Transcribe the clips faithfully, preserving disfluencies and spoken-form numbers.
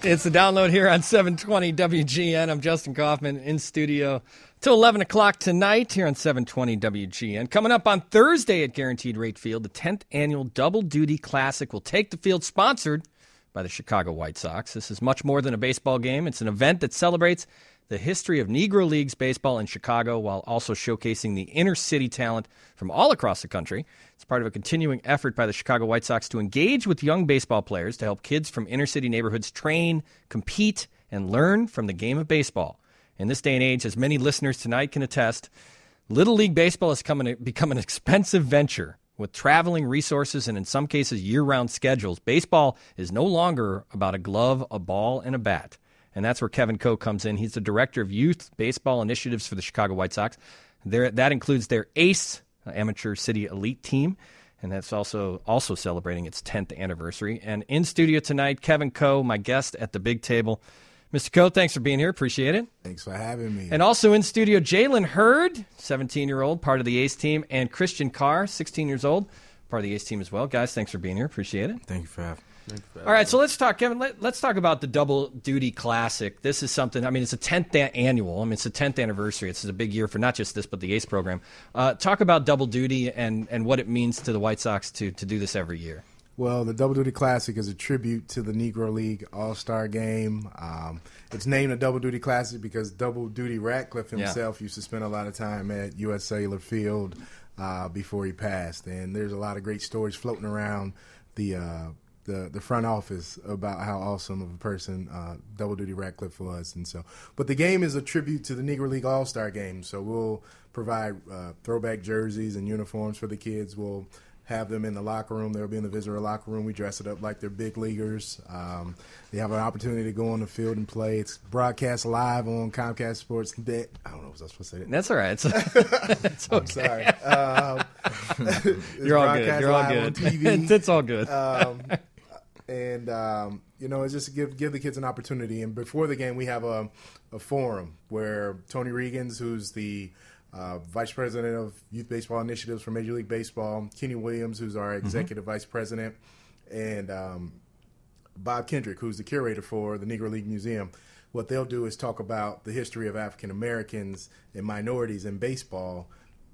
It's the download here on seven twenty W G N. I'm Justin Kaufman in studio till eleven o'clock tonight here on seven twenty W G N. Coming up on Thursday at Guaranteed Rate Field, the tenth annual Double Duty Classic will take the field, sponsored by the Chicago White Sox. This is much more than a baseball game. It's an event that celebrates the history of Negro Leagues baseball in Chicago while also showcasing the inner city talent from all across the country. It's part of a continuing effort by the Chicago White Sox to engage with young baseball players to help kids from inner city neighborhoods train, compete, and learn from the game of baseball. In this day and age, as many listeners tonight can attest, Little League Baseball has come an, become an expensive venture. With traveling resources and in some cases year-round schedules, baseball is no longer about a glove, a ball, and a bat. And that's where Kevin Coe comes in. He's the director of youth baseball initiatives for the Chicago White Sox. There, that includes their ACE, Amateur City Elite team, and that's also also celebrating its tenth anniversary. And in studio tonight, Kevin Coe, my guest at the big table. Mister Coe, thanks for being here. Appreciate it. Thanks for having me. And also in studio, Jalen Hurd, seventeen-year-old, part of the ACE team, and Christian Carr, sixteen years old, part of the ACE team as well. Guys, thanks for being here. Appreciate it. Thank you for having me. All right, so let's talk, Kevin. Let, let's talk about the Double Duty Classic. This is something. I mean, it's a tenth annual. I mean, it's the tenth anniversary. It's a big year for not just this, but the ACE program. Uh, talk about Double Duty and, and what it means to the White Sox to to do this every year. Well, the Double Duty Classic is a tribute to the Negro League All-Star Game. Um, it's named a Double Duty Classic because Double Duty Ratcliffe himself yeah. used to spend a lot of time at U S Cellular Field uh, before he passed, and there's a lot of great stories floating around the. Uh, The, the front office about how awesome of a person uh, Double Duty Ratcliffe was. And so, but the game is a tribute to the Negro League All-Star Game. So we'll provide uh, throwback jerseys and uniforms for the kids. We'll have them in the locker room. They'll be in the visitor locker room. We dress it up like they're big leaguers. Um, they have an opportunity to go on the field and play. It's broadcast live on Comcast Sports Net. I don't know if I was supposed to say that. That's all right. It's, it's okay. I'm sorry. Um, You're all good. You're all good. T V. It's all good. Um, And, um, you know, it's just to give, give the kids an opportunity. And before the game, we have a, a forum where Tony Regans, who's the uh, vice president of youth baseball initiatives for Major League Baseball, Kenny Williams, who's our executive mm-hmm. vice president, and um, Bob Kendrick, who's the curator for the Negro League Museum. What they'll do is talk about the history of African Americans and minorities in baseball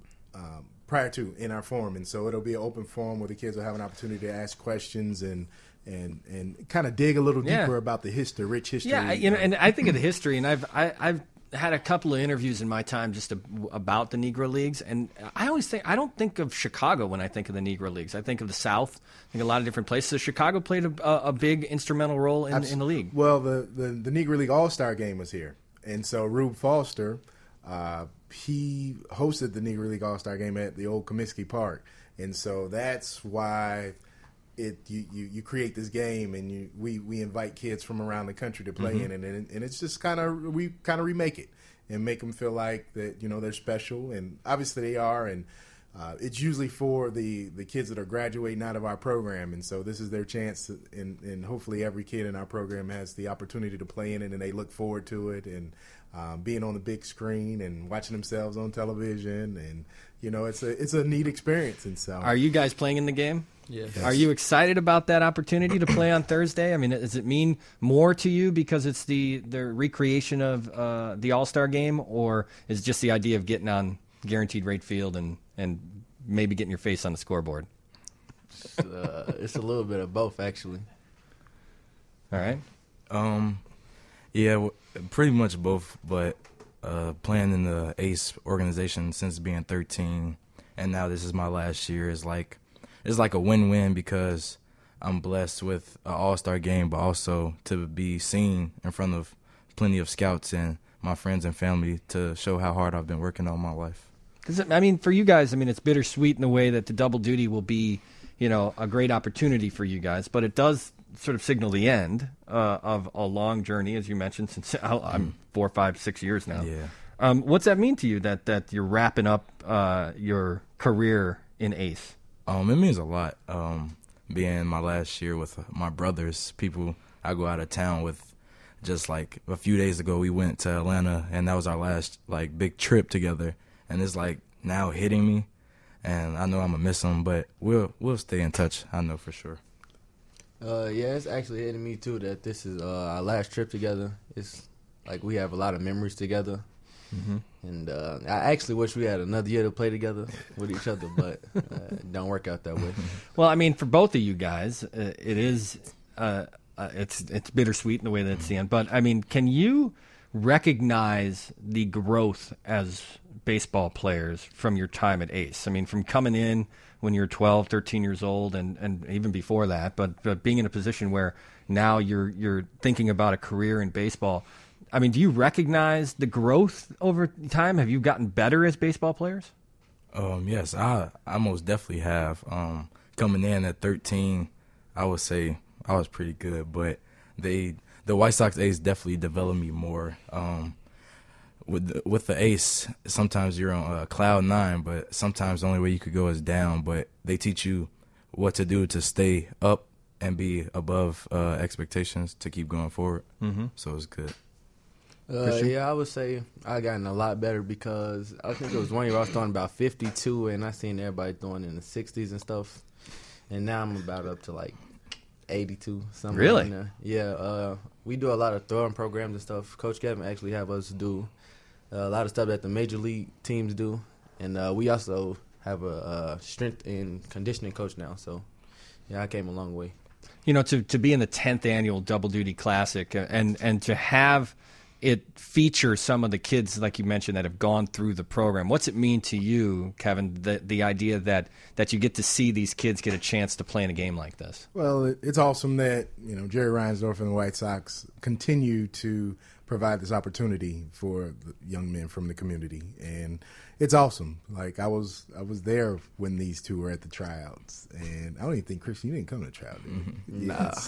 um, prior to in our forum. And so it'll be an open forum where the kids will have an opportunity to ask questions and and and kind of dig a little deeper yeah. about the history, rich history. Yeah, you know, and I think of the history, and I've I, I've had a couple of interviews in my time just to, about the Negro Leagues, and I always think I don't think of Chicago when I think of the Negro Leagues. I think of the South. I think a lot of different places. So Chicago played a, a big instrumental role in, in the league. Well, the, the the Negro League All-Star Game was here, and so Rube Foster, uh, he hosted the Negro League All-Star Game at the old Comiskey Park, and so that's why. It you, you, you create this game and you we, we invite kids from around the country to play mm-hmm. in it and, and it's just kind of we kind of remake it and make them feel like that you know they're special and obviously they are and uh, it's usually for the, the kids that are graduating out of our program and so this is their chance to, and and hopefully every kid in our program has the opportunity to play in it and they look forward to it and um, being on the big screen and watching themselves on television and you know it's a it's a neat experience and so are you guys playing in the game? Yes. Are you excited about that opportunity to play on Thursday? I mean, does it mean more to you because it's the, the recreation of uh, the All-Star Game, or is it just the idea of getting on Guaranteed Rate Field and, and maybe getting your face on the scoreboard? It's, uh, it's a little bit of both, actually. All right. Um, yeah, w- pretty much both, but uh, playing in the ACE organization since being thirteen, and now this is my last year, is like, it's like a win-win because I'm blessed with an all-star game, but also to be seen in front of plenty of scouts and my friends and family to show how hard I've been working all my life. Cause it, I mean, for you guys, I mean, it's bittersweet in the way that the double duty will be, you know, a great opportunity for you guys, but it does sort of signal the end uh, of a long journey, as you mentioned, since I'm four, five, six years now. Yeah. Um, what's that mean to you that, that you're wrapping up uh, your career in ACE? Um, it means a lot. Um, being my last year with my brothers, people I go out of town with. Just like a few days ago, we went to Atlanta, and that was our last like big trip together. And it's like now hitting me, and I know I'm gonna miss them, but we'll we'll stay in touch. I know for sure. Uh, yeah, it's actually hitting me too that this is uh, our last trip together. It's like we have a lot of memories together. Mm-hmm. And uh, I actually wish we had another year to play together with each other, but uh, it don't work out that way. Well, I mean, for both of you guys, uh, it is uh, uh, it's it's bittersweet in the way that it's the end. But I mean, can you recognize the growth as baseball players from your time at Ace? I mean, from coming in when you're twelve, thirteen years old, and, and even before that, but, but being in a position where now you're you're thinking about a career in baseball. I mean, do you recognize the growth over time? Have you gotten better as baseball players? Um, yes, I I most definitely have. Um, coming in at thirteen, I would say I was pretty good, but they the White Sox Ace definitely developed me more. Um, with the, with the Ace, sometimes you're on uh, cloud nine, but sometimes the only way you could go is down. But they teach you what to do to stay up and be above uh, expectations to keep going forward. Mm-hmm. So it's good. Uh, yeah, I would say I gotten a lot better because I think it was one year I was throwing about fifty-two, and I seen everybody throwing in the sixties and stuff. And now I'm about up to like eighty-two. Something really? Like that. Yeah. Uh, we do a lot of throwing programs and stuff. Coach Kevin actually have us do uh, a lot of stuff that the major league teams do, and uh, we also have a, a strength and conditioning coach now. So yeah, I came a long way. You know, to to be in the tenth annual Double Duty Classic and and to have it features some of the kids, like you mentioned, that have gone through the program. What's it mean to you, Kevin, the, the idea that, that you get to see these kids get a chance to play in a game like this? Well, it, it's awesome that, you know, Jerry Reinsdorf and the White Sox continue to provide this opportunity for the young men from the community. And it's awesome. Like, I was I was there when these two were at the tryouts. And I don't even think, Christian, you didn't come to the tryout, did you?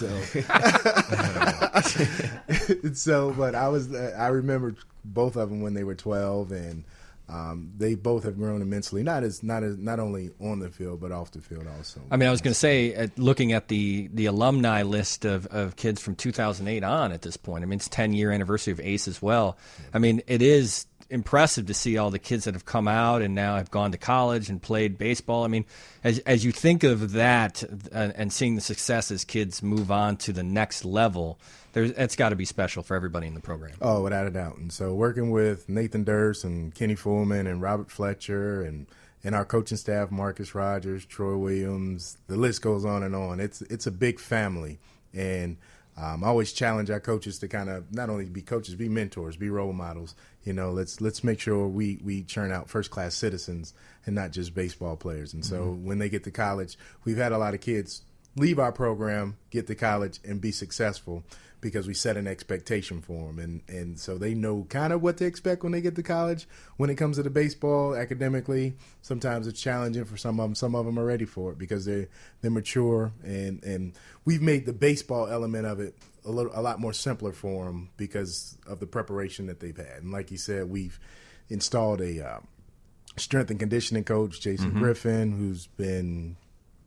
Mm-hmm. Yeah, so, so, but I was, I remember both of them when they were twelve, and um, they both have grown immensely. Not as, not as, not only on the field, but off the field also. I mean, I was going to say, at, looking at the, the alumni list of, of kids from two thousand eight on at this point, I mean, it's ten-year anniversary of Ace as well. I mean, it is impressive to see all the kids that have come out and now have gone to college and played baseball. I mean, as as you think of that uh, and seeing the success as kids move on to the next level, there's it's got to be special for everybody in the program. Oh, without a doubt. And so working with Nathan Durst and Kenny Fullman and Robert Fletcher and and our coaching staff, Marcus Rogers, Troy Williams, the list goes on and on. It's it's a big family. And Um, I always challenge our coaches to kind of not only be coaches, be mentors, be role models. You know, let's let's make sure we, we churn out first-class citizens and not just baseball players. And so mm-hmm. when they get to college, we've had a lot of kids leave our program, get to college, and be successful because we set an expectation for them. And, and so they know kind of what to expect when they get to college. When it comes to the baseball, academically, sometimes it's challenging for some of them. Some of them are ready for it because they're, they're mature. And, and we've made the baseball element of it a little, a lot more simpler for them because of the preparation that they've had. And like you said, we've installed a uh, strength and conditioning coach, Jason mm-hmm. Griffin, who's been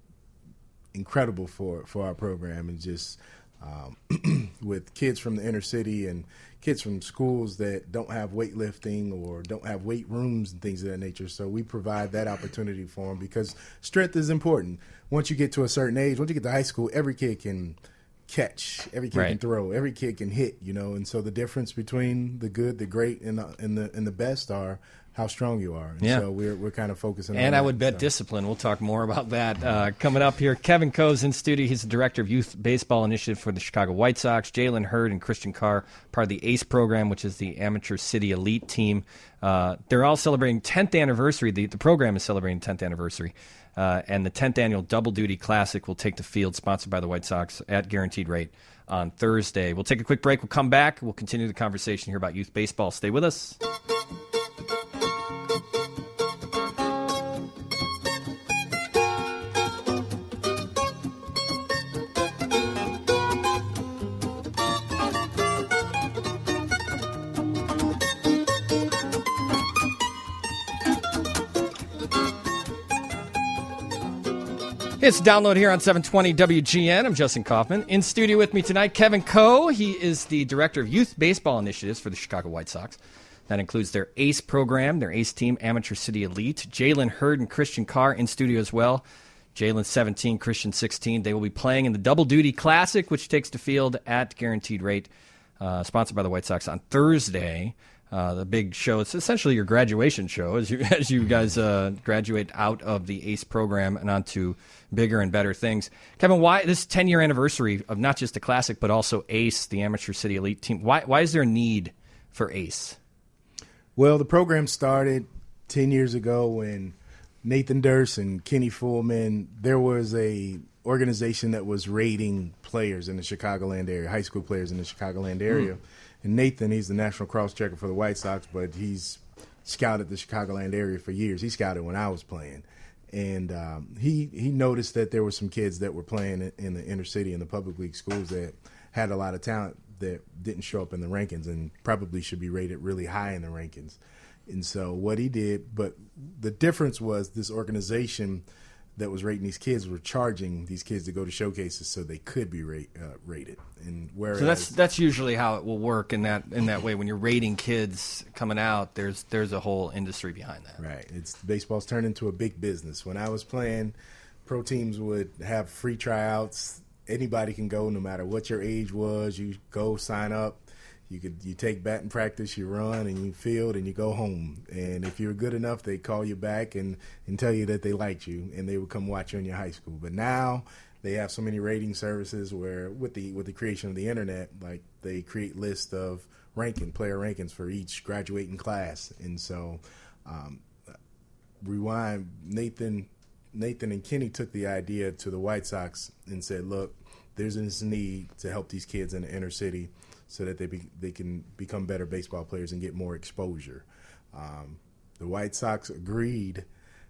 incredible for, for our program, and just um, with kids from the inner city and kids from schools that don't have weightlifting or don't have weight rooms and things of that nature. So we provide that opportunity for them because strength is important. Once you get to a certain age, once you get to high school, every kid can catch, every kid right. can throw, every kid can hit, you know. And so the difference between the good, the great, and the, and the, and the best are how strong you are. And yeah. so we're we're kind of focusing on and that. I would bet so. discipline. We'll talk more about that uh, coming up here. Kevin Coe's in studio. He's the director of Youth Baseball Initiative for the Chicago White Sox. Jalen Hurd and Christian Carr, part of the ACE program, which is the Amateur City Elite team. Uh, they're all celebrating tenth anniversary. The, the program is celebrating tenth anniversary. Uh, and the tenth annual Double Duty Classic will take the field, sponsored by the White Sox at Guaranteed Rate on Thursday. We'll take a quick break. We'll come back. We'll continue the conversation here about youth baseball. Stay with us. It's Download here on seven twenty W G N. I'm Justin Kaufman. In studio with me tonight, Kevin Coe. He is the director of Youth Baseball Initiatives for the Chicago White Sox. That includes their ACE program, their ACE team, Amateur City Elite. Jalen Hurd and Christian Carr in studio as well. Jalen seventeen, Christian sixteen. They will be playing in the Double Duty Classic, which takes the field at Guaranteed Rate, uh, sponsored by the White Sox on Thursday. Uh, the big show. It's essentially your graduation show as you as you guys uh, graduate out of the ACE program and onto bigger and better things. Kevin, why this ten-year anniversary of not just the Classic but also ACE, the Amateur City Elite team? Why why is there a need for ACE? Well, the program started ten years ago when Nathan Durst and Kenny Fullman, there was a organization that was rating players in the Chicagoland area, high school players in the Chicagoland area. Mm. And Nathan, he's the national cross-checker for the White Sox, but he's scouted the Chicagoland area for years. He scouted when I was playing. And um, he he noticed that there were some kids that were playing in the inner city and the public league schools that had a lot of talent that didn't show up in the rankings and probably should be rated really high in the rankings. And so what he did, but the difference was this organization that was rating these kids were charging these kids to go to showcases so they could be rate, uh, rated. And whereas so that's that's usually how it will work in that in that way. When you're rating kids coming out, there's there's a whole industry behind that. Right. It's baseball's turned into a big business. When I was playing, pro teams would have free tryouts. Anybody can go, no matter what your age was. You go sign up. You could you take batting practice, you run, and you field, and you go home. And if you're good enough, they call you back and, and tell you that they liked you, and they would come watch you in your high school. But now they have so many rating services where, with the with the creation of the internet, like they create lists of ranking player rankings for each graduating class. And so, um, rewind, Nathan, Nathan and Kenny took the idea to the White Sox and said, "Look, there's this need to help these kids in the inner city." So that they be, they can become better baseball players and get more exposure. Um, the White Sox agreed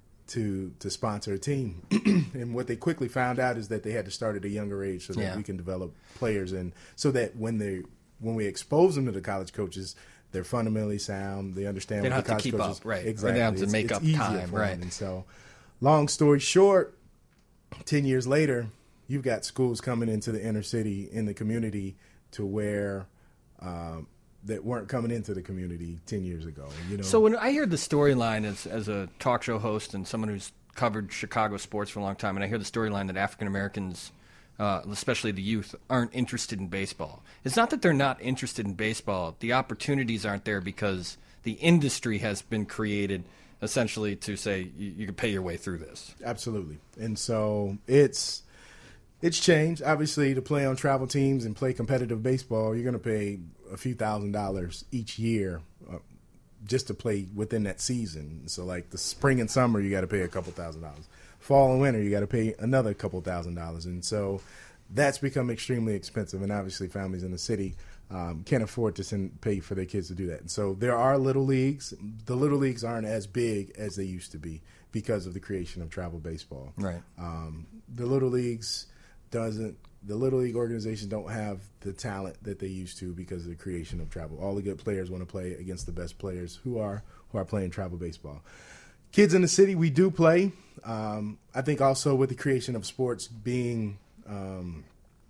to to sponsor a team, and what they quickly found out is that they had to start at a younger age so that yeah. we can develop players, and so that when they when we expose them to the college coaches, they're fundamentally sound. They understand they what have the college to keep coaches up, right? Exactly. Or they have to it's, make it's up easier time, for right? them. And so, long story short, ten years later, you've got schools coming into the inner city in the community to where um, that weren't coming into the community ten years ago. You know. So when I hear the storyline as as a talk show host and someone who's covered Chicago sports for a long time, and I hear the storyline that African Americans, uh, especially the youth, aren't interested in baseball. It's not that they're not interested in baseball. The opportunities aren't there because the industry has been created essentially to say you, you can pay your way through this. Absolutely. And so it's It's changed. Obviously, to play on travel teams and play competitive baseball, you're going to pay a few thousand dollars each year uh, just to play within that season. So, like the spring and summer, you got to pay a couple thousand dollars. Fall and winter, you got to pay another couple thousand dollars. And so that's become extremely expensive. And obviously, families in the city um, can't afford to send pay for their kids to do that. And so there are little leagues. The little leagues aren't as big as they used to be because of the creation of travel baseball. Right. Um, the little leagues doesn't the little league organizations don't have the talent that they used to because of the creation of travel. All the good players want to play against the best players who are who are playing travel baseball. Kids in the city, we do play. Um, I think also with the creation of sports being um,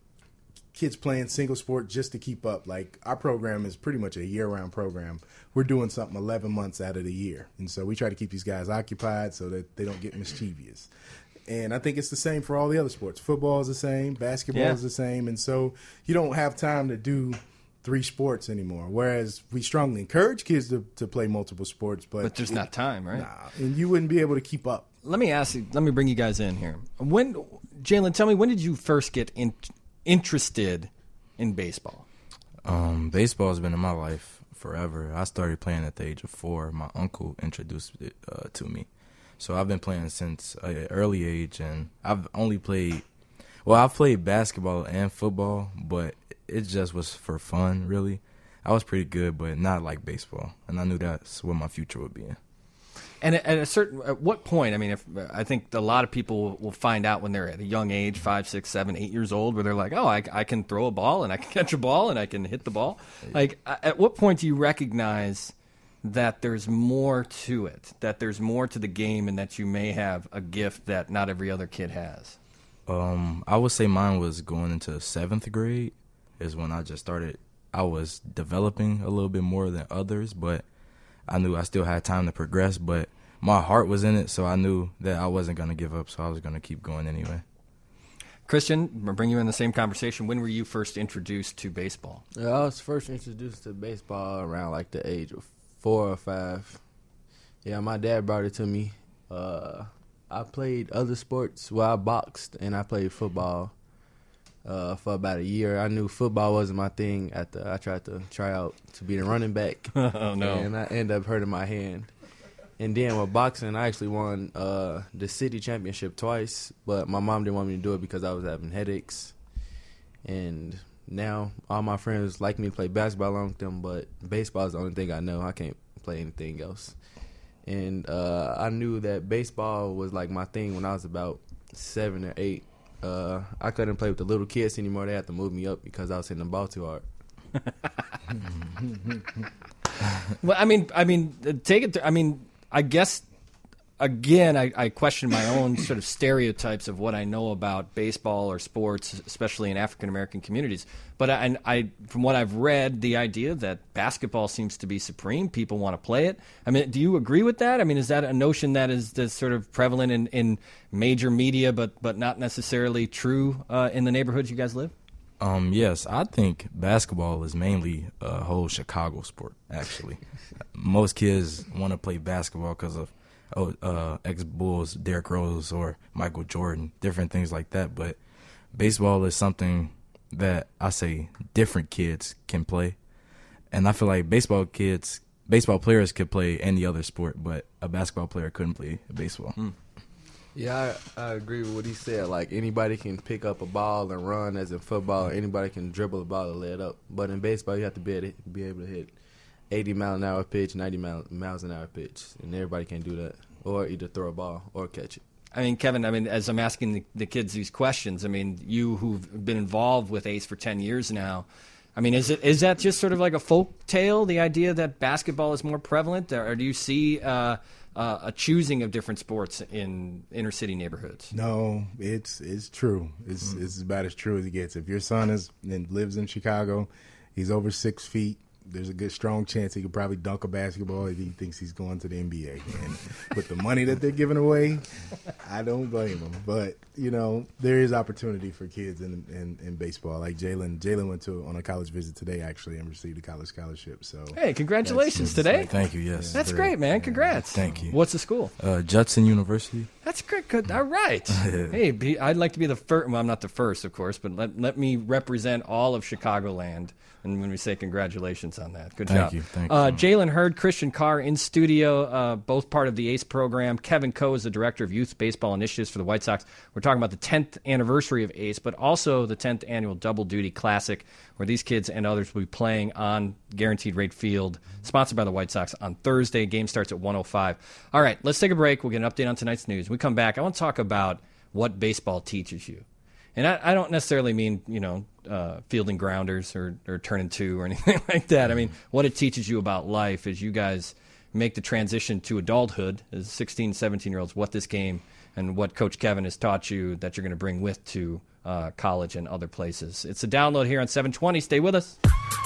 kids playing single sport just to keep up. Like our program is pretty much a year-round program. We're doing something eleven months out of the year, and so we try to keep these guys occupied so that they don't get mischievous. And I think it's the same for all the other sports. Football is the same. Basketball yeah. is the same. And so you don't have time to do three sports anymore. Whereas we strongly encourage kids to, to play multiple sports. But, but there's it, not time, right? Nah. And you wouldn't be able to keep up. Let me ask you, let me bring you guys in here. When, Jalen, tell me, when did you first get in, interested in baseball? Um, baseball has been in my life forever. I started playing at the age of four. My uncle introduced it uh, to me. So I've been playing since an early age, and I've only played – well, I've played basketball and football, but it just was for fun, really. I was pretty good, but not like baseball, and I knew that's what my future would be in. And at a certain – at what point – I mean, if I think a lot of people will find out when they're at a young age, five, six, seven, eight years old, where they're like, oh, I, I can throw a ball and I can catch a ball and I can hit the ball. Like, at what point do you recognize – that there's more to it, that there's more to the game, and that you may have a gift that not every other kid has? Um, I would say mine was going into seventh grade is when I just started. I was developing a little bit more than others, but I knew I still had time to progress. But my heart was in it, so I knew that I wasn't going to give up, so I was going to keep going anyway. Christian, I'll bring you in the same conversation. When were you first introduced to baseball? Yeah, I was first introduced to baseball around like the age of four or five. Yeah, my dad brought it to me. Uh, I played other sports. Well, I boxed and I played football uh, for about a year. I knew football wasn't my thing. After I tried to try out to be the running back. Oh, no. And I ended up hurting my hand. And then with boxing, I actually won uh, the city championship twice, but my mom didn't want me to do it because I was having headaches. And now all my friends like me to play basketball along with them, but baseball is the only thing I know. I can't play anything else. And uh, I knew that baseball was like my thing when I was about seven or eight. Uh, I couldn't play with the little kids anymore. They had to move me up because I was hitting the ball too hard. Well, I mean, I mean, take it. To, I mean, I guess again, I, I question my own sort of stereotypes of what I know about baseball or sports, especially in African American communities. But I, I, from what I've read, the idea that basketball seems to be supreme. People want to play it. I mean, do you agree with that? I mean, is that a notion that is that's sort of prevalent in, in major media, but but not necessarily true uh, in the neighborhoods you guys live? Um, yes, I think basketball is mainly a whole Chicago sport, actually. Most kids want to play basketball because of oh, uh, ex-Bulls, Derrick Rose, or Michael Jordan, different things like that. But baseball is something that I say different kids can play. And I feel like baseball kids, baseball players could play any other sport, but a basketball player couldn't play baseball. Hmm. Yeah, I, I agree with what he said. Like, anybody can pick up a ball and run, as in football. Anybody can dribble a ball and lay it up. But in baseball, you have to be able to, be able to hit eighty mile an hour pitch, ninety mile, miles an hour pitch. And everybody can do that, or either throw a ball or catch it. I mean, Kevin, I mean, as I'm asking the, the kids these questions, I mean, you who've been involved with Ace for ten years now, I mean, is it is that just sort of like a folk tale, the idea that basketball is more prevalent, or do you see uh, uh, a choosing of different sports in inner city neighborhoods? No, it's it's true. It's mm. it's about as true as it gets. If your son is and lives in Chicago, he's over six feet. There's a good strong chance he could probably dunk a basketball if he thinks he's going to the N B A. And with the money that they're giving away, I don't blame him. But, you know, there is opportunity for kids in in, in baseball. Like Jalen, Jalen went to on a college visit today, actually, and received a college scholarship. So, hey, congratulations today. Thank you, yes. That's very, great, man. Congrats. Thank you. What's the school? Uh, Judson University. That's great. Good. All right. Hey, be, I'd like to be the first. Well, I'm not the first, of course, but let, let me represent all of Chicagoland. And when we say congratulations on that, good Thank job. You. Thank uh, you. Jalen Hurd, Christian Carr in studio, uh, both part of the ACE program. Kevin Coe is the director of youth baseball initiatives for the White Sox. We're talking about the tenth anniversary of ACE, but also the tenth annual Double Duty Classic, where these kids and others will be playing on Guaranteed Rate Field, sponsored by the White Sox on Thursday. Game starts at one oh five. All right, let's take a break. We'll get an update on tonight's news. When we come back, I want to talk about what baseball teaches you. And I, I don't necessarily mean, you know, uh, fielding grounders or, or turning two or anything like that. I mean, what it teaches you about life as you guys make the transition to adulthood as sixteen, seventeen-year-olds, what this game and what Coach Kevin has taught you that you're going to bring with to uh, college and other places. It's a download here on seven twenty. Stay with us.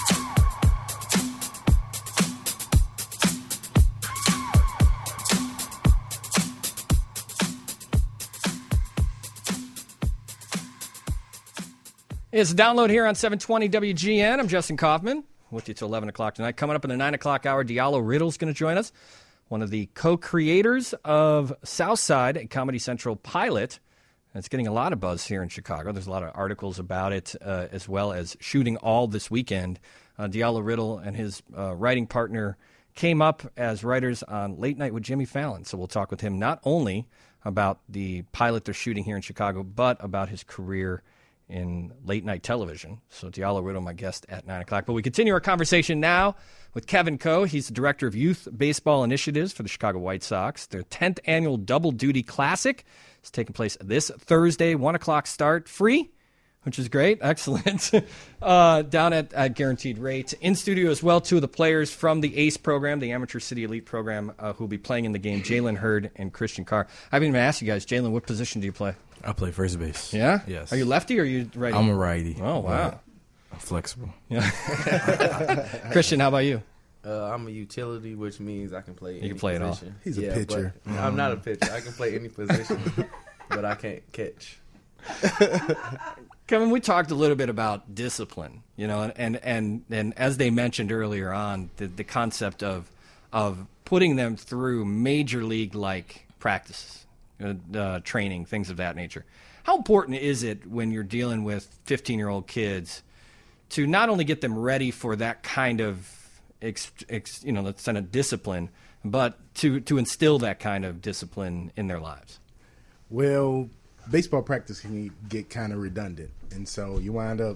It's a download here on seven twenty W G N. I'm Justin Kaufman with you till eleven o'clock tonight. Coming up in the nine o'clock hour, Diallo Riddle's going to join us, one of the co-creators of Southside, a Comedy Central pilot. It's getting a lot of buzz here in Chicago. There's a lot of articles about it, uh, as well as shooting all this weekend. Uh, Diallo Riddle and his uh, writing partner came up as writers on Late Night with Jimmy Fallon. So we'll talk with him not only about the pilot they're shooting here in Chicago, but about his career in late night television. So Diallo Riddle, my guest at nine o'clock. But we continue our conversation now with Kevin Coe. He's the director of youth baseball initiatives for the Chicago White Sox. Their tenth annual Double Duty Classic is taking place this Thursday, one o'clock start, free, which is great. Excellent. uh, down at, at Guaranteed Rate. In studio as well, two of the players from the ACE program, the Amateur City Elite program, uh, who will be playing in the game, Jalen Hurd and Christian Carr. I haven't even asked you guys, Jalen, what position do you play? I play first base. Yeah? Yes. Are you lefty or are you righty? I'm a righty. Oh, wow. I'm flexible. Yeah. Christian, how about you? Uh, I'm a utility, which means I can play. You any can play it all. position. He's a Yeah, pitcher. but I'm not a pitcher. I can play any position, but I can't catch. Kevin, we talked a little bit about discipline, you know, and and and, and as they mentioned earlier on, the, the concept of of putting them through major league like practices, uh, uh, training, things of that nature. How important is it when you're dealing with fifteen year old kids to not only get them ready for that kind of ex, ex, you know, that kind of discipline, but to to instill that kind of discipline in their lives? Well, baseball practice can get kind of redundant, and so you wind up.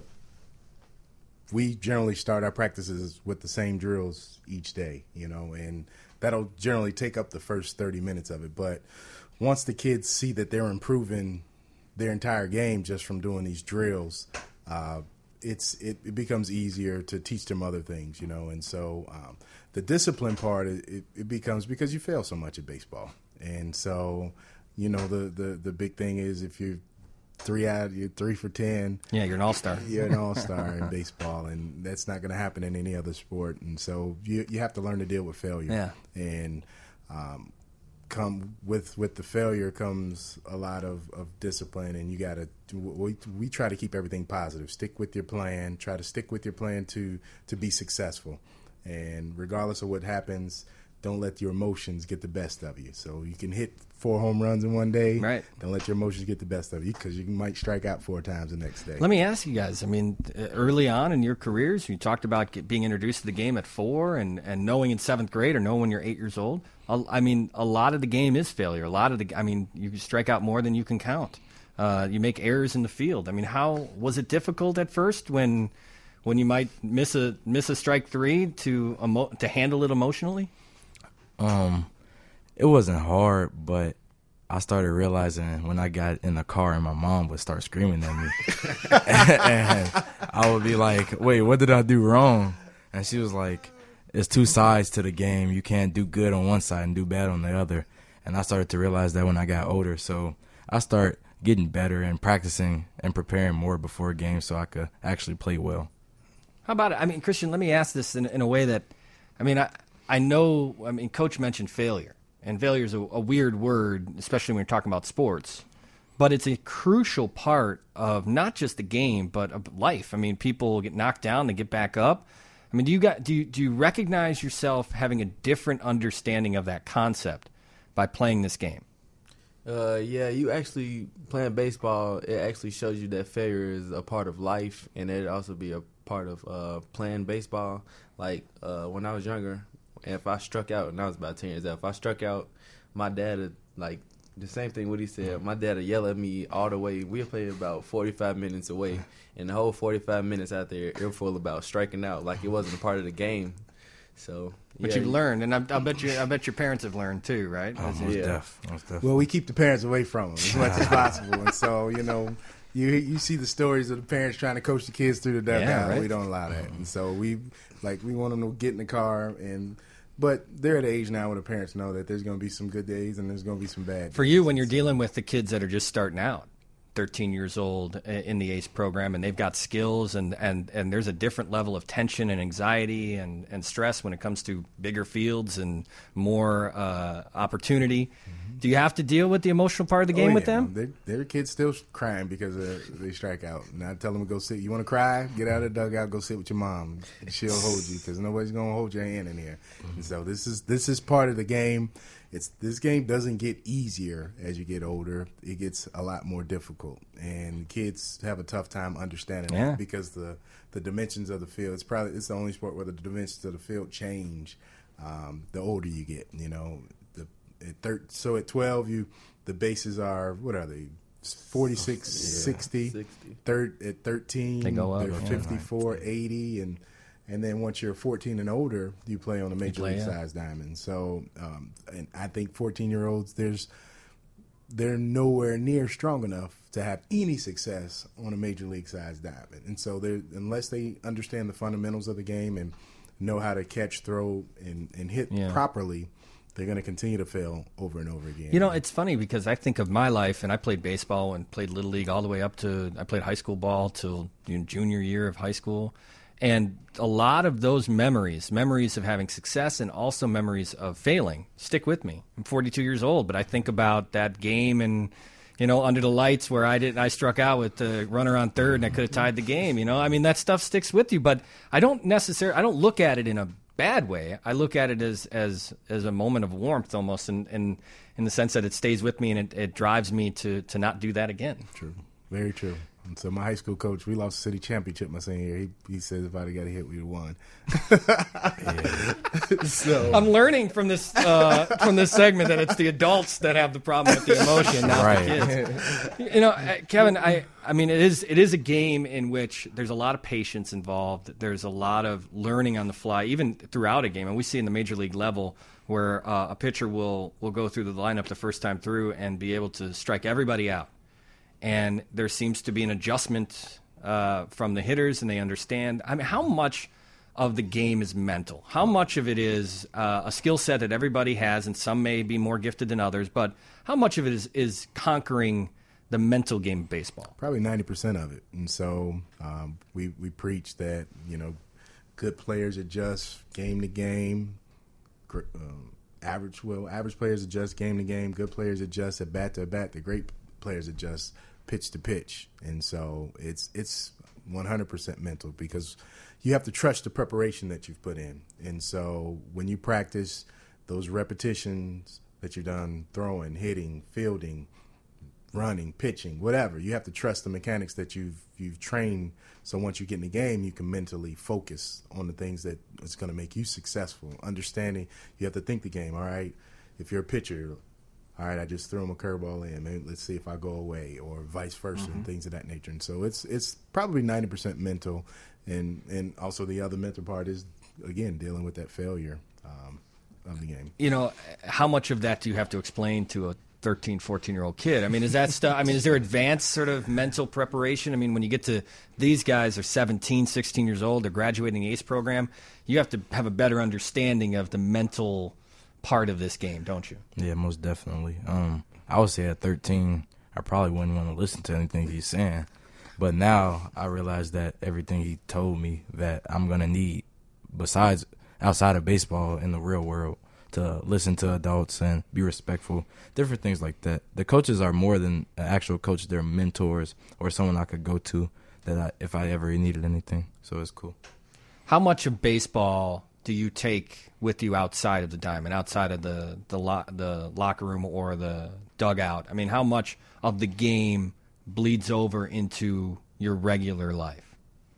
We generally start our practices with the same drills each day, you know, and that'll generally take up the first thirty minutes of it. But once the kids see that they're improving their entire game just from doing these drills, uh, it's it, it becomes easier to teach them other things, you know. And so um, the discipline part, it, it becomes because you fail so much at baseball, and so. You know, the, the, the big thing is if you're three out, you're three for ten. Yeah, you're an all-star. You're an all-star in baseball, and that's not going to happen in any other sport. And so you you have to learn to deal with failure. Yeah. And um, come with with the failure comes a lot of, of discipline, and you got to. We we try to keep everything positive. Stick with your plan. Try to stick with your plan to to be successful, and regardless of what happens. Don't let your emotions get the best of you. So you can hit four home runs in one day. Right. Don't let your emotions get the best of you because you might strike out four times the next day. Let me ask you guys, I mean, early on in your careers, you talked about get, being introduced to the game at four and, and knowing in seventh grade or knowing when you're eight years old. I mean, a lot of the game is failure. A lot of the, I mean, you strike out more than you can count. Uh, you make errors in the field. I mean, how was it difficult at first when when you might miss a miss a strike three to emo- to handle it emotionally? Um, it wasn't hard, but I started realizing when I got in the car and my mom would start screaming at me, and I would be like, "Wait, what did I do wrong?" And she was like, "There's two sides to the game. You can't do good on one side and do bad on the other." And I started to realize that when I got older, so I started getting better and practicing and preparing more before games so I could actually play well. How about it? I mean, Christian, let me ask this in, in a way that, I mean, I. I know, I mean, Coach mentioned failure, and failure is a, a weird word, especially when you're talking about sports, but it's a crucial part of not just the game, but of life. I mean, people get knocked down, they get back up. I mean, do you got, do you, do you recognize yourself having a different understanding of that concept by playing this game? Uh, yeah, you actually, playing baseball, it actually shows you that failure is a part of life, and it'd also be a part of uh, playing baseball. Like, uh, when I was younger, and if I struck out, and I was about ten years old, if I struck out, my dad would, like, the same thing what he said, my dad would yell at me all the way. We were playing about forty-five minutes away, and the whole forty-five minutes out there, earful about striking out, like it wasn't a part of the game. So, But yeah, you've learned, and I, I bet you, I bet your parents have learned too, right? Oh, most Yeah. def, most def. Well, we keep the parents away from them as much as possible, and so you know, you you see the stories of the parents trying to coach the kids through the dugout. Yeah, right. We don't allow that, and so we like we want them to get in the car and. But they're at an age now where the parents know that there's going to be some good days and there's going to be some bad days. For you, when you're dealing with the kids that are just starting out, thirteen years old in the ACE program, and they've got skills, and, and, and there's a different level of tension and anxiety and, and stress when it comes to bigger fields and more uh, opportunity. Mm-hmm. Do you have to deal with the emotional part of the game oh, yeah. with them? Their, their kids still crying because uh, they strike out. And I tell them to go sit. You want to cry? Get out of the dugout. Go sit with your mom. She'll hold you because nobody's going to hold your hand in here. Mm-hmm. And so this is this is part of the game. It's this game doesn't get easier as you get older. It gets a lot more difficult, and kids have a tough time understanding Yeah. that because the the dimensions of the field. It's probably it's the only sport where the dimensions of the field change um, the older you get. You know, the at thir- so at twelve, you the bases are what are they? forty-six, Yeah, sixty. sixty. Third at thirteen, They go up, they're yeah. fifty-four, eighty, and and then once you're fourteen and older, you play on a major play, league yeah. size diamond. So, um, and I think fourteen year olds, there's they're nowhere near strong enough to have any success on a major league size diamond. And so, they're unless they understand the fundamentals of the game and know how to catch, throw, and and hit Yeah. properly, they're going to continue to fail over and over again. You know, it's funny because I think of my life, and I played baseball and played Little League all the way up to, I played high school ball till you know, junior year of high school. And a lot of those memories, memories of having success and also memories of failing, stick with me. I'm forty-two years old, but I think about that game and, you know, under the lights where I didn't, I struck out with the runner on third and I could have tied the game. You know, I mean, that stuff sticks with you, but I don't necessarily, I don't look at it in a bad way. I look at it as as as a moment of warmth almost, and in, in, in the sense that it stays with me and it, it drives me to to not do that again. True, very true. And so my high school coach, we lost the city championship my senior year. He, he says if I'd have got a hit, we'd have won. So I'm learning from this uh, from this segment that it's the adults that have the problem with the emotion, not Right. the kids. You know, Kevin, I I mean, it is it is a game in which there's a lot of patience involved. There's a lot of learning on the fly, even throughout a game. And we see in the major league level where uh, a pitcher will will go through the lineup the first time through and be able to strike everybody out. And there seems to be an adjustment uh, from the hitters, and they understand. I mean, how much of the game is mental? How much of it is uh, a skill set that everybody has, and some may be more gifted than others, but how much of it is, is conquering the mental game of baseball? Probably ninety percent of it. And so um, we, we preach that, you know, good players adjust game to game. Gr- um, average, well, average players adjust game to game. Good players adjust at bat to bat. The great players adjust pitch to pitch. And so it's it's one hundred percent mental, because you have to trust the preparation that you've put in. And so when you practice those repetitions that you've done throwing, hitting, fielding, running, pitching, whatever, you have to trust the mechanics that you've you've trained. So once you get in the game, you can mentally focus on the things that is going to make you successful. Understanding you have to think the game. All right, if you're a pitcher, all right, I just threw him a curveball in. Maybe let's see if I go away, or vice versa, mm-hmm. and things of that nature. And so it's it's probably ninety percent mental, and and also the other mental part is, again, dealing with that failure um, of the game. You know, how much of that do you have to explain to a thirteen, fourteen-year-old kid? I mean, is that stuff? I mean, is there advanced sort of mental preparation? I mean, when you get to these guys are seventeen, sixteen years old, they're graduating the ACE program, you have to have a better understanding of the mental part of this game, don't you? Yeah, most definitely. Um, I would say at thirteen, I probably wouldn't want to listen to anything he's saying. But now I realize that everything he told me that I'm going to need, besides outside of baseball in the real world, to listen to adults and be respectful, different things like that. The coaches are more than an actual coach. They're mentors or someone I could go to that I, if I ever needed anything. So it's cool. How much of baseball do you take with you outside of the diamond, outside of the the, lo- the locker room or the dugout? I mean, how much of the game bleeds over into your regular life?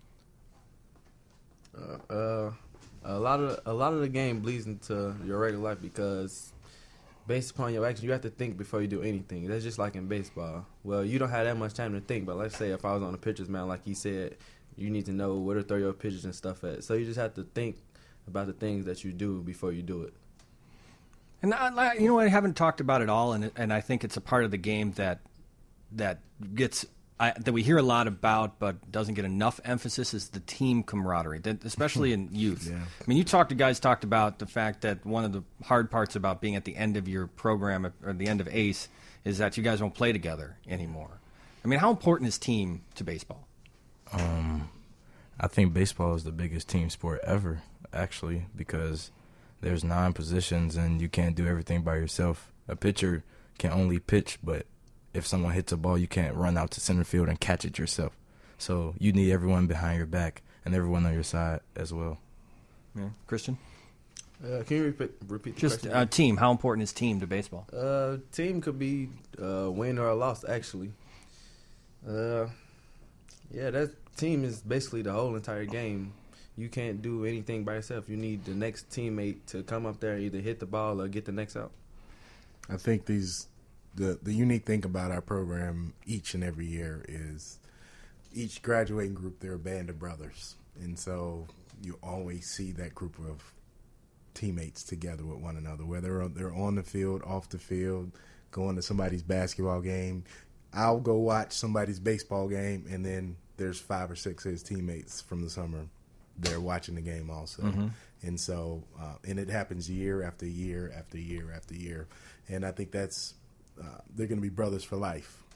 Uh, uh, a lot of a lot of the game bleeds into your regular life, because based upon your actions, you have to think before you do anything. That's just like in baseball. Well, you don't have that much time to think, but let's say if I was on the pitcher's mound, like he said, you need to know where to throw your pitches and stuff at. So you just have to think about the things that you do before you do it. And I, you know, I haven't talked about it all, and and I think it's a part of the game that that gets I, that we hear a lot about, but doesn't get enough emphasis, is the team camaraderie, that, especially in youth. Yeah. I mean, you talked to guys talked about the fact that one of the hard parts about being at the end of your program or the end of ACE is that you guys won't play together anymore. I mean, how important is team to baseball? Um, I think baseball is the biggest team sport ever, actually, because there's nine positions and you can't do everything by yourself. A pitcher can only pitch, but if someone hits a ball, you can't run out to center field and catch it yourself. So you need everyone behind your back and everyone on your side as well. Yeah. Christian? Uh, can you repeat, repeat the Just question? uh, team. How important is team to baseball? Uh, team could be uh, win or a loss, actually. Uh, yeah, that team is basically the whole entire game. You can't do anything by yourself. You need the next teammate to come up there and either hit the ball or get the next out. I think these the the unique thing about our program each and every year is each graduating group, they're a band of brothers. And so you always see that group of teammates together with one another, whether they're on the field, off the field, going to somebody's basketball game. I'll go watch somebody's baseball game, and then there's five or six of his teammates from the summer. They're watching the game also. Mm-hmm. And so, uh, and it happens year after year after year after year. And I think that's, uh, they're going to be brothers for life.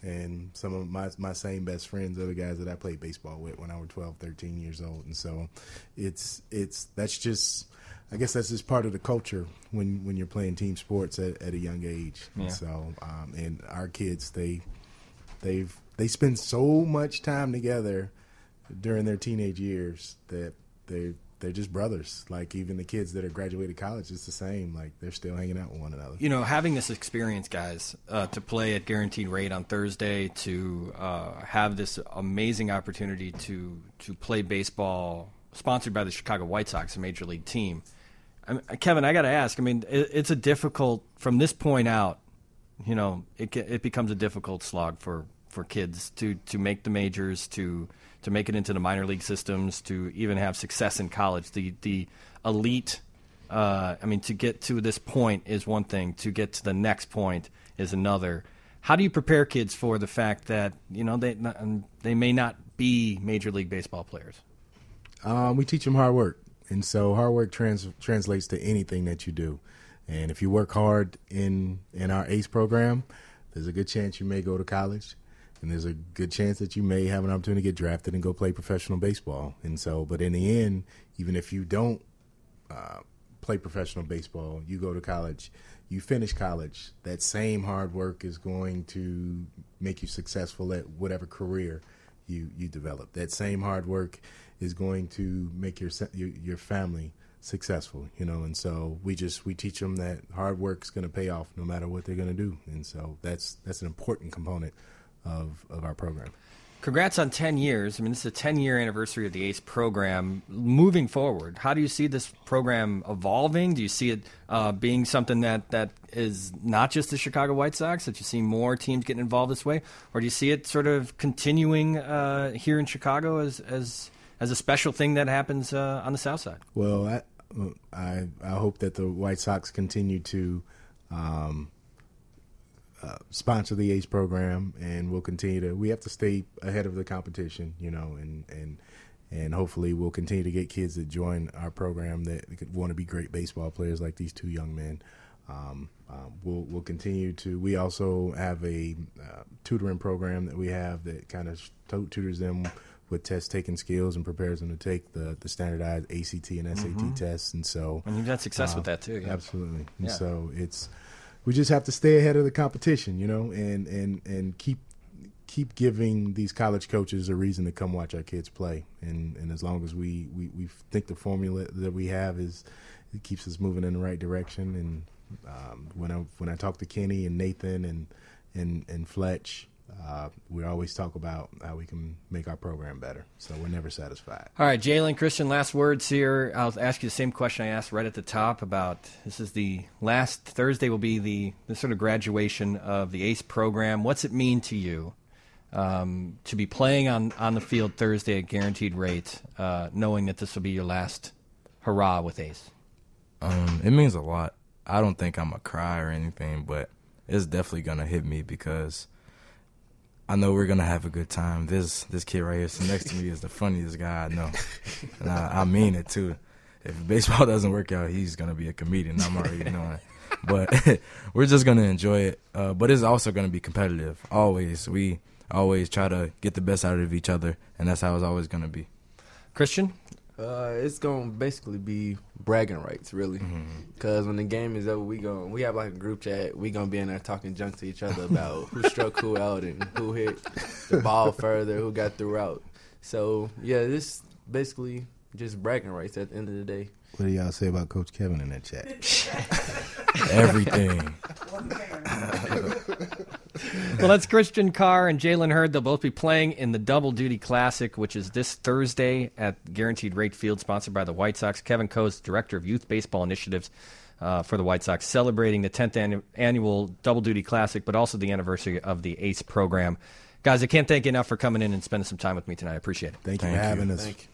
And some of my my same best friends are the guys that I played baseball with when I was twelve, thirteen years old. And so it's it's that's just, I guess that's just part of the culture when, when you're playing team sports at, at a young age. Yeah. And so um, and our kids, they they've they spend so much time together during their teenage years that they they're just brothers. Like even the kids that are graduated college, it's the same. Like they're still hanging out with one another. You know, having this experience, guys, uh, to play at Guaranteed Rate on Thursday, to uh, have this amazing opportunity to to play baseball sponsored by the Chicago White Sox, a major league team. I mean, Kevin, I got to ask. I mean, it, it's a difficult from this point out. You know, it it becomes a difficult slog for, for kids to, to make the majors, to to make it into the minor league systems, to even have success in college. The the elite, uh, I mean, to get to this point is one thing. To get to the next point is another. How do you prepare kids for the fact that, you know, they they may not be major league baseball players? Um, we teach them hard work, and so hard work trans- translates to anything that you do. And if you work hard in in our ACE program, there's a good chance you may go to college. And there's a good chance that you may have an opportunity to get drafted and go play professional baseball. And so, but in the end, even if you don't uh, play professional baseball, you go to college, you finish college, that same hard work is going to make you successful at whatever career you, you develop. That same hard work is going to make your your, your family successful, you know. And so we just we teach them that hard work is going to pay off no matter what they're going to do. And so that's that's an important component of of our program. Congrats on ten years. I mean, this is a ten-year anniversary of the ACE program. Moving forward, how do you see this program evolving? Do you see it uh, being something that, that is not just the Chicago White Sox, that you see more teams getting involved this way? Or do you see it sort of continuing uh, here in Chicago as, as, as a special thing that happens uh, on the South Side? Well, I, I, I hope that the White Sox continue to um, Uh, sponsor the ACE program, and we'll continue to. We have to stay ahead of the competition, you know, and and and hopefully we'll continue to get kids that join our program that want to be great baseball players, like these two young men. Um, um, we'll we'll continue to. We also have a uh, tutoring program that we have that kind of tutors them with test taking skills and prepares them to take the, the standardized A C T and S A T Mm-hmm. tests. And so, And you've had success uh, with that too. Yeah. Absolutely. And Yeah. so it's. We just have to stay ahead of the competition, you know, and, and, and keep keep giving these college coaches a reason to come watch our kids play. And, and as long as we, we, we think the formula that we have is it keeps us moving in the right direction. And um, when I when I talk to Kenny and Nathan and and, and Fletch, uh, we always talk about how we can make our program better. So we're never satisfied. All right, Jalen, Christian, last words here. I'll ask you the same question I asked right at the top about this is the last Thursday will be the, the sort of graduation of the ACE program. What's it mean to you um, to be playing on, on the field Thursday at Guaranteed Rate, uh, knowing that this will be your last hurrah with ACE? Um, it means a lot. I don't think I'm a cry or anything, but it's definitely going to hit me because I know we're gonna have a good time. This this kid right here sitting next to me is the funniest guy I know, and I, I mean it too. If baseball doesn't work out, he's gonna be a comedian. I'm already knowing. But we're just gonna enjoy it. Uh, but it's also gonna be competitive. Always, we always try to get the best out of each other, and that's how it's always gonna be. Christian? Uh, it's gonna basically be bragging rights, really. Because when the game is over, we going we have like a group chat. We gonna be in there talking junk to each other about who struck who out and who hit the ball further, who got the route. So yeah, this basically just bragging rights at the end of the day. What do y'all say about Coach Kevin in that chat? Everything. Well, that's Christian Carr and Jalen Hurd. They'll both be playing in the Double Duty Classic, which is this Thursday at Guaranteed Rate Field, sponsored by the White Sox. Kevin Coase, Director of Youth Baseball Initiatives uh, for the White Sox, celebrating the tenth annu- annual Double Duty Classic, but also the anniversary of the ACE program. Guys, I can't thank you enough for coming in and spending some time with me tonight. I appreciate it. Thank you Thank for having you. us. Thank you.